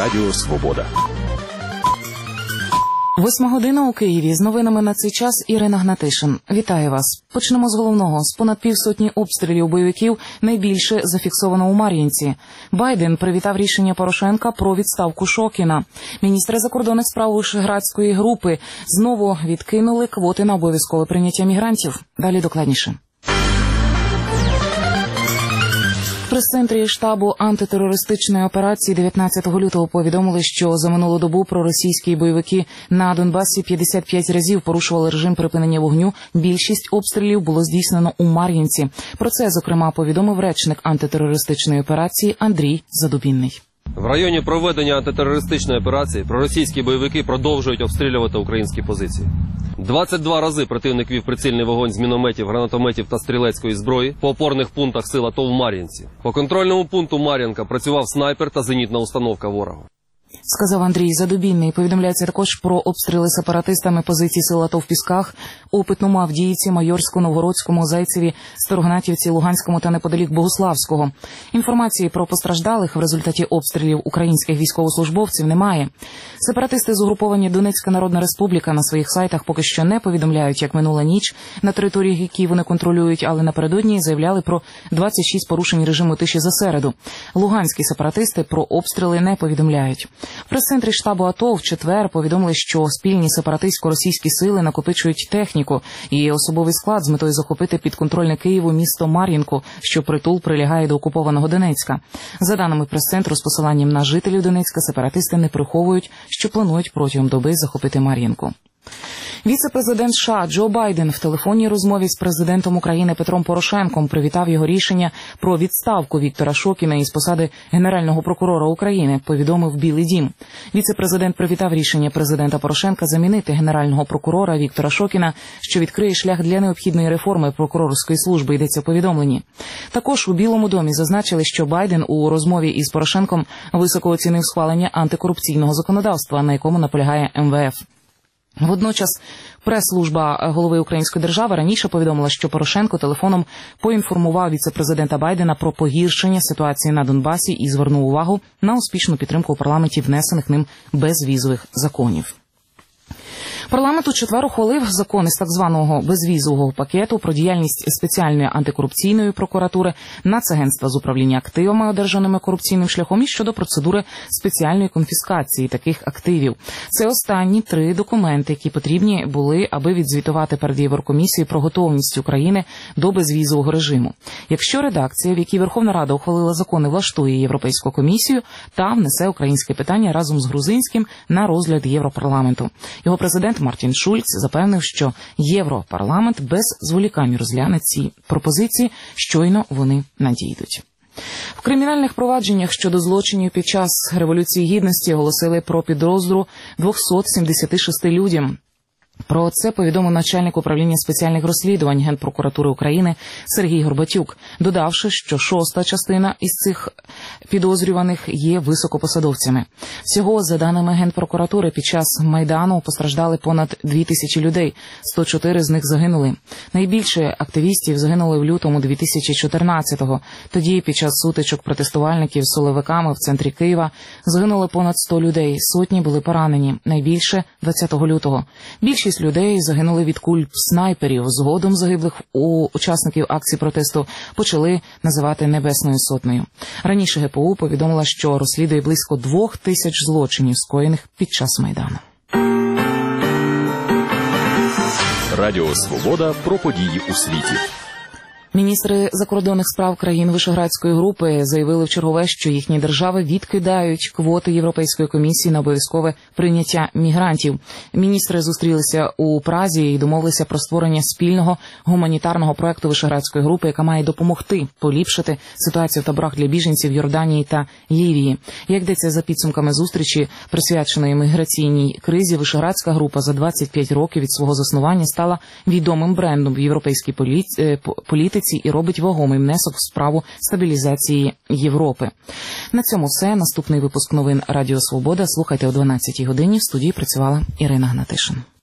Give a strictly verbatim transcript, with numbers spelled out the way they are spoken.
Радіо Свобода. Восьма година у Києві. З новинами на цей час Ірина Гнатишин. Вітаю вас. Почнемо з головного. З понад півсотні обстрілів бойовиків найбільше зафіксовано у Мар'їнці. Байден привітав рішення Порошенка про відставку Шокіна. Міністри закордонних справ Вишеградської групи знову відкинули квоти на обов'язкове прийняття мігрантів. Далі докладніше. В прес-центрі штабу антитерористичної операції дев'ятнадцятого лютого повідомили, що за минулу добу проросійські бойовики на Донбасі п'ятдесят п'ять разів порушували режим припинення вогню. Більшість обстрілів було здійснено у Мар'їнці. Про це, зокрема, повідомив речник антитерористичної операції Андрій Задубінний. В районі проведення антитерористичної операції проросійські бойовики продовжують обстрілювати українські позиції. двадцять два рази противник вів прицільний вогонь з мінометів, гранатометів та стрілецької зброї по опорних пунктах сил АТО в Мар'їнці. По контрольному пункту Мар'їнка працював снайпер та зенітна установка ворога. Сказав Андрій Задубінний. Повідомляється також про обстріли сепаратистами позицій сил АТО в Пісках, Опитному, Авдіївці, Майорську, Новгородському, Зайцеві, Старогнатівці, Луганському та неподалік Богуславського. Інформації про постраждалих в результаті обстрілів українських військовослужбовців немає. Сепаратисти з угруповання Донецька Народна Республіка на своїх сайтах поки що не повідомляють, як минула ніч на території, які вони контролюють, але напередодні заявляли про двадцять шість порушень режиму тиші за середу. Луганські сепаратисти про обстріли не повідомляють. В прес-центрі штабу АТО в четвер повідомили, що спільні сепаратистсько-російські сили накопичують техніку і особовий склад з метою захопити підконтрольне Києву місто Мар'їнку, що притул прилягає до окупованого Донецька. За даними прес-центру, з посиланням на жителів Донецька, сепаратисти не приховують, що планують протягом доби захопити Мар'їнку. Віце-президент США Джо Байден в телефонній розмові з президентом України Петром Порошенком привітав його рішення про відставку Віктора Шокіна із посади Генерального прокурора України, повідомив Білий дім. Віце-президент привітав рішення президента Порошенка замінити Генерального прокурора Віктора Шокіна, що відкриє шлях для необхідної реформи прокурорської служби, йдеться в повідомленні. Також у Білому домі зазначили, що Байден у розмові із Порошенком високо оцінив схвалення антикорупційного законодавства, на якому наполягає ем ве еф. Водночас прес-служба голови Української держави раніше повідомила, що Порошенко телефоном поінформував віце-президента Байдена про погіршення ситуації на Донбасі і звернув увагу на успішну підтримку у парламенті внесених ним безвізових законів. Парламент у четвер ухвалив закон із так званого безвізового пакету про діяльність спеціальної антикорупційної прокуратури, Нацагентства з управління активами, одержаними корупційним шляхом, і щодо процедури спеціальної конфіскації таких активів. Це останні три документи, які потрібні були, аби відзвітувати перед Єврокомісією про готовність України до безвізового режиму. Якщо редакція, в якій Верховна Рада ухвалила закони, влаштує Європейську комісію, та внесе українське питання разом з грузинським на розгляд Європарламенту. Його президент Мартін Шульц запевнив, що Європарламент без зволікань розгляне ці пропозиції, щойно вони надійдуть. В кримінальних провадженнях щодо злочинів під час Революції Гідності оголосили про підозру двохсот сімдесяти шести людям. Про це повідомив начальник управління спеціальних розслідувань Генпрокуратури України Сергій Горбатюк, додавши, що шоста частина із цих підозрюваних є високопосадовцями. Всього, за даними Генпрокуратури, під час Майдану постраждали понад дві тисячі людей, сто чотири з них загинули. Найбільше активістів загинули в лютому дві тисячі чотирнадцятого. Тоді, під час сутичок протестувальників з силовиками в центрі Києва, загинули понад сто людей, сотні були поранені, найбільше двадцятого лютого. Більшість людей загинули від куль снайперів. Згодом загиблих у учасників акції протесту почали називати Небесною сотнею. Раніше ге пе у повідомила, що розслідує близько двох тисяч злочинів, скоєних під час Майдану. Радіо Свобода про події у світі. Міністри закордонних справ країн Вишеградської групи заявили в чергове, що їхні держави відкидають квоти Європейської комісії на обов'язкове прийняття мігрантів. Міністри зустрілися у Празі і домовилися про створення спільного гуманітарного проекту Вишеградської групи, яка має допомогти поліпшити ситуацію в таборах для біженців в Йорданії та Лівії. Як йдеться за підсумками зустрічі, присвяченої міграційній кризі, Вишеградська група за двадцять п'ять років від свого заснування стала відомим брендом в європейській політиці і робить вагомий внесок в справу стабілізації Європи. На цьому все. Наступний випуск новин Радіо Свобода слухайте о дванадцятій годині. В студії працювала Ірина Гнатишин.